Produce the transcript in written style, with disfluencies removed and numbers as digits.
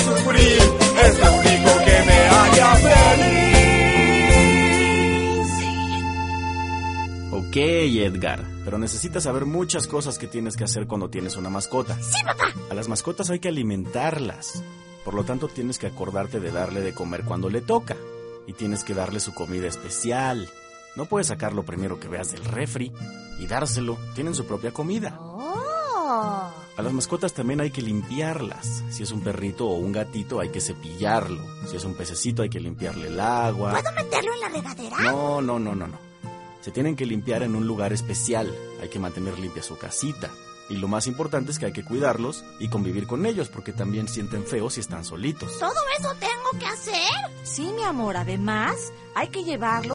sufrir, es lo único que me haría feliz. Ok, Edgar, pero necesitas saber muchas cosas que tienes que hacer cuando tienes una mascota. ¡Sí, papá! A las mascotas hay que alimentarlas. Por lo tanto, tienes que acordarte de darle de comer cuando le toca. Y tienes que darle su comida especial. No puedes sacar lo primero que veas del refri y dárselo. Tienen su propia comida. ¡Oh! A las mascotas también hay que limpiarlas. Si es un perrito o un gatito, hay que cepillarlo. Si es un pececito, hay que limpiarle el agua. ¿Puedo meterlo en la regadera? No. Se tienen que limpiar en un lugar especial. Hay que mantener limpia su casita. Y lo más importante es que hay que cuidarlos y convivir con ellos, porque también sienten feo si están solitos. ¿Todo eso tengo que hacer? Sí, mi amor, además hay que llevarlo